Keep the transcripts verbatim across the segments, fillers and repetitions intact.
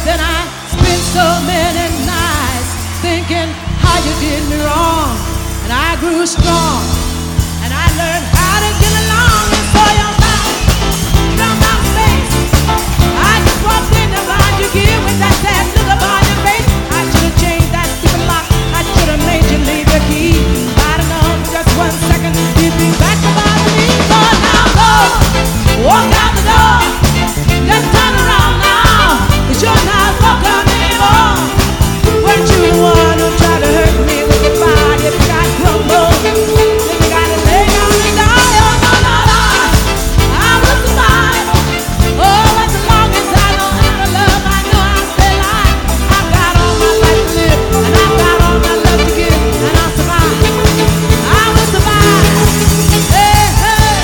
Then I spent so many nights thinking how you did me wrong, and I grew strong, and I learned how to get along. And so your mouth, your mouth face, I just walked in to find you here with that sad look upon your face. I should have changed that stupid lock. I should have made you leave your key. If I'd have known for just one second you'd be back to bother me. So now go, walk out the door, just turn around now, 'cause you're not welcome anymore. Weren't you the one who tried to hurt me with your body? If you got crumbled, then you gotta lay down and die. Oh no, no, no, I will survive. Oh, as long as I know how to love, I know I'll stay alive. I've got all my life to live, and I've got all my love to give, and I'll survive. I will survive. Hey, hey.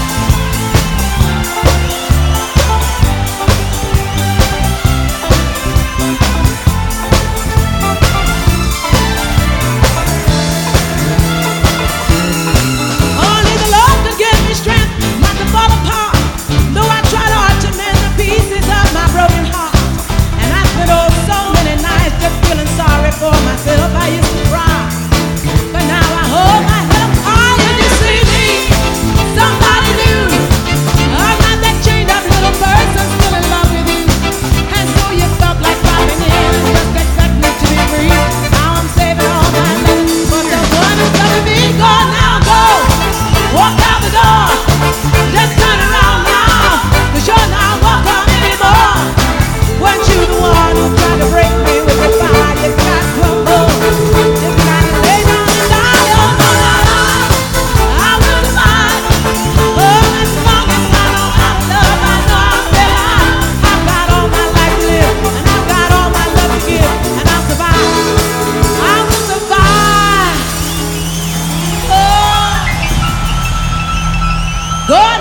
Only the Lord could give me strength not to fall apart. Though I try to arch and mend the pieces of my broken heart. And I spent oh so many nights just feeling sorry for myself. I used to cry, but now I hold my head up high and you see me, somebody new. I'm not that chained up little person still in love with you. And so you felt like dropping in and just expecting to be free. Now I'm saving all my love for the one who's loving me. Go now, go, walk out the door, just turn around now, 'cause you're not welcome anymore. Weren't you the one who tried to break me with your fire? You got crumbled, you gotta lay down and die. Oh no, no, no, I will survive. Oh, as long as I know how to love, I know I'll stay alive. I've got all my life to live, and I've got all my love to give, and I'll survive. I will survive. Oh, God.